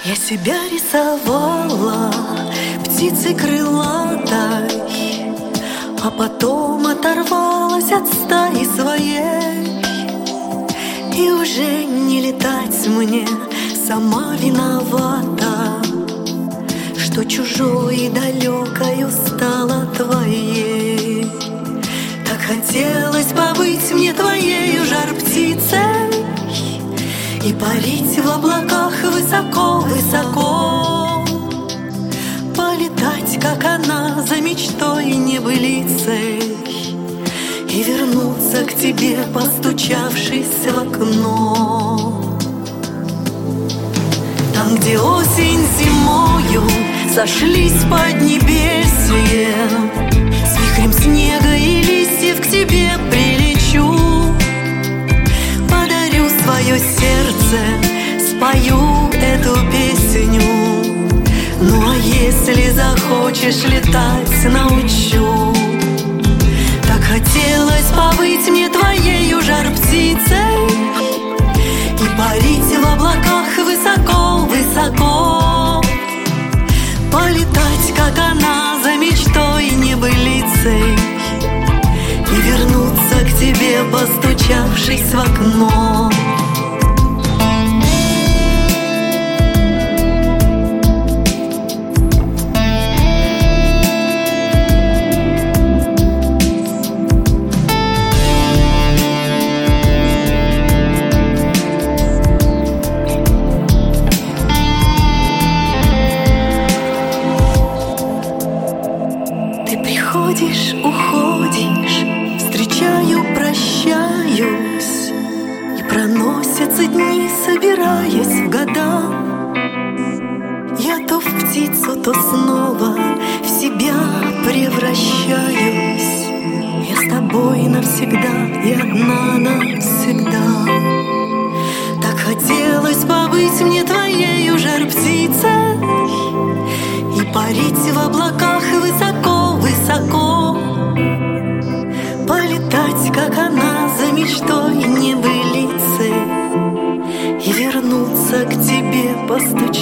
Я себя рисовала птицей крылатой, а потом оторвалась от стаи своей. И уже не летать мне, сама виновата, что чужой и далекою стала твоей. Так хотелось побыть мне твоею жар-птицей и парить в облаках высоко-высоко, полетать, как она, за мечтой небылицей, и вернуться к тебе, постучавшись в окно. Там, где осень зимою сошлись поднебесье, с вихрем снега и листьев к тебе прилечу, подарю свое сердце, спою эту песню. Ну а если захочешь летать, научу. Так хотелось побыть мне твоею жар-птицей и парить в облаках высоко-высоко, полетать, как она, за мечтой небылицей, и вернуться к тебе, постучавшись в окно. Приходишь, уходишь, встречаю, прощаюсь, и проносятся дни, собираясь в года. Я то в птицу, то снова в себя превращаюсь. Я с тобой навсегда и одна навсегда. Так хотелось побыть мне твоею жар-птицей и парить в облаках высоко-высоко, полетать, как она, за мечтой небылицей, и вернуться к тебе, постучать